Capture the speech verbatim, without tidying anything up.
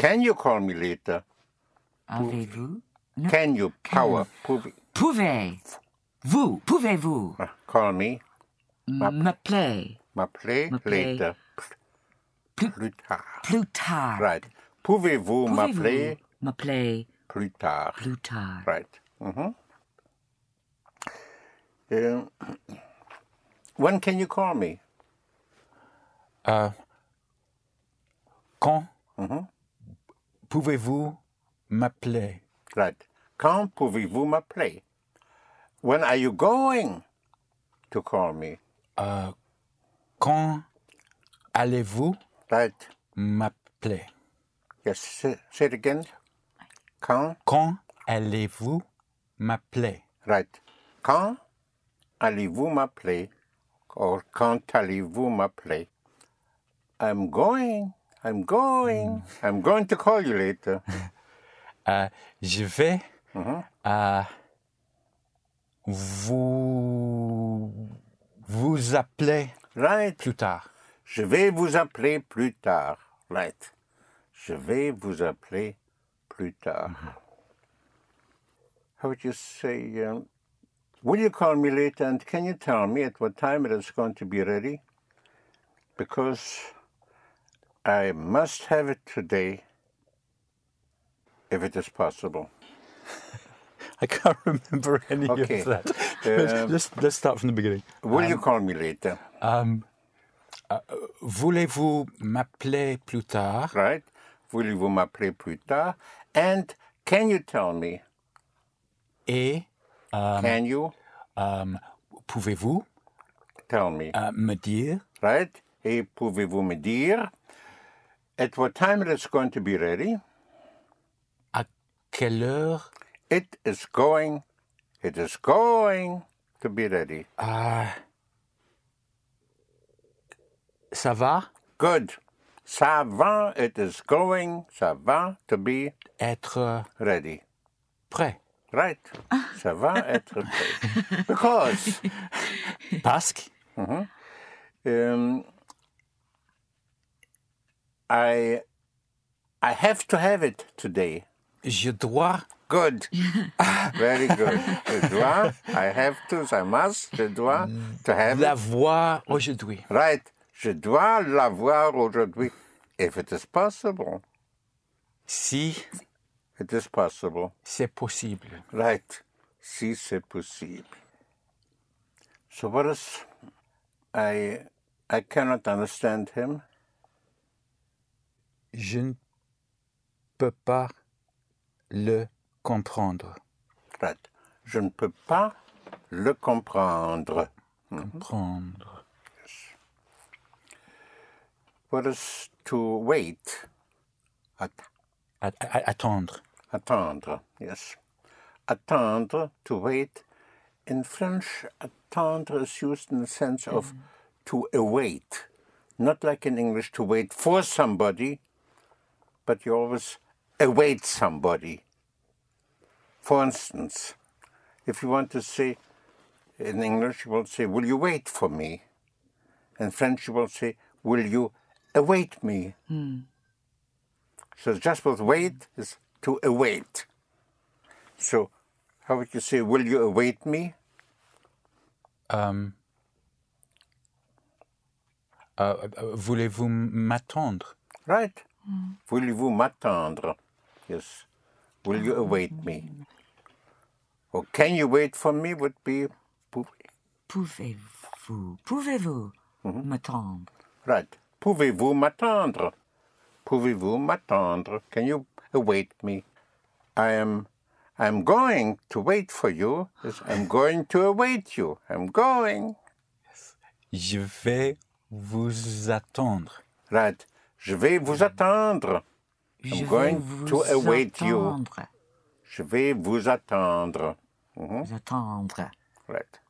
Can you call me later? Avez-vous? No. Can you? Power. Pouvez. Pouvez. Vous. Pouvez-vous? Uh, call me. M'appeler. M'appeler M'appeler. later. Plus, Plus tard. plus tard. Right. Pouvez-vous m'appeler M'appeler plus tard? plus tard. Right. Mm-hmm. Um, when can you call me? Euh, quand Mm-hmm. pouvez-vous m'appeler? Right. Quand pouvez-vous m'appeler? When are you going to call me? Euh, quand allez-vous Right. m'appeler? Yes. Say, say it again. Quand? Quand allez-vous m'appeler? Right. Quand allez-vous m'appeler? Or quand allez-vous m'appeler? I'm going. I'm going. I'm going to call you later. Euh, je vais Mhm. euh, vous vous appeler Right. plus tard. Je vais vous appeler plus tard. Right. Je vais vous appeler plus tard. How would you say, um, will you call me later and can you tell me at what time it is going to be ready? Because I must have it today if it is possible. I can't remember any Okay. of that. Um, let's, let's start from the beginning. Will you call me later? Um, uh, voulez-vous m'appeler plus tard? Right? Voulez-vous m'appeler plus tard? And can you tell me? Et um, Can you um, pouvez-vous tell me? uh, me dire Right? Et pouvez-vous me dire at what time it is going to be ready? à quelle heure It is going, it is going to be ready. uh, ça va Good. Ça va, it is going, ça va to be être ready. prêt? Right. Ça va être prêt. Because Parce que um, I, I have to have it today. je dois Good. Very good. Je dois, I have to, I must, je dois to have it. l'avoir aujourd'hui. Right. Je dois l'avoir aujourd'hui. If it is possible. Si It is possible. c'est possible. Right. Si c'est possible. So what is... I, I cannot understand him. Je ne peux pas le comprendre. Right. Je ne peux pas le comprendre. Comprendre. What is to wait? At, A- a- attendre. attendre, yes. Attendre, to wait. In French, attendre is used in the sense of to await. Not like in English, to wait for somebody, but you always await somebody. For instance, if you want to say, in English, you will say, will you wait for me? In French, you will say, will you await me? So just with wait is to await. So how would you say, will you await me? Um, uh, uh, voulez-vous m'attendre? Right. Voulez-vous m'attendre? Yes. Will you await me? Or can you wait for me would be... Pouvez-vous, pouvez-vous m'attendre? Right. Pouvez-vous m'attendre? Pouvez-vous m'attendre? Can you await me? I am... I'm going to wait for you. Yes, I'm going to await you. I'm going. Je vais vous attendre. Right. Je vais vous attendre. Je vais going vous to await you. attendre. Je vais vous attendre. Mhm. Vous attendre. Right.